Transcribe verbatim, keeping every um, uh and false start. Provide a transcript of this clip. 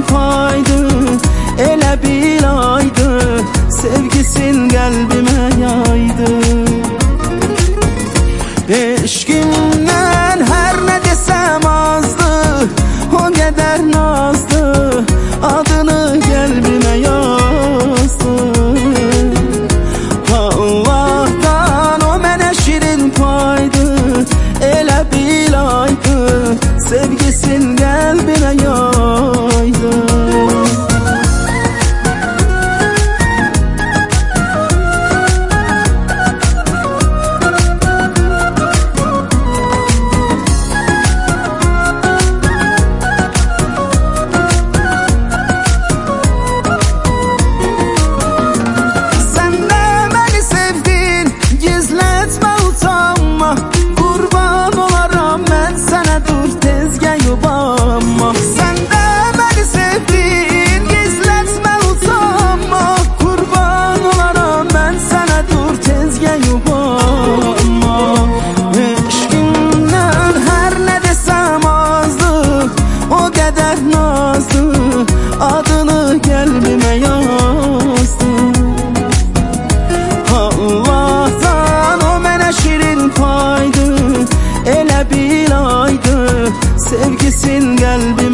paydı, elə bil aydı, sevgisin qəlbimə yaydı. Eşqimdən hər nə desəm azdı, o qədər nazdı, adını qəlbimə yazdı. Allah'tan o mənə şirin paydı, elə bil aydı, sevgisin qəlbimə yaydı. Adını qəlbimə yazdı. Allah'tan o mənə şirin paydı, elə bil aydı, sevgisin qəlbimə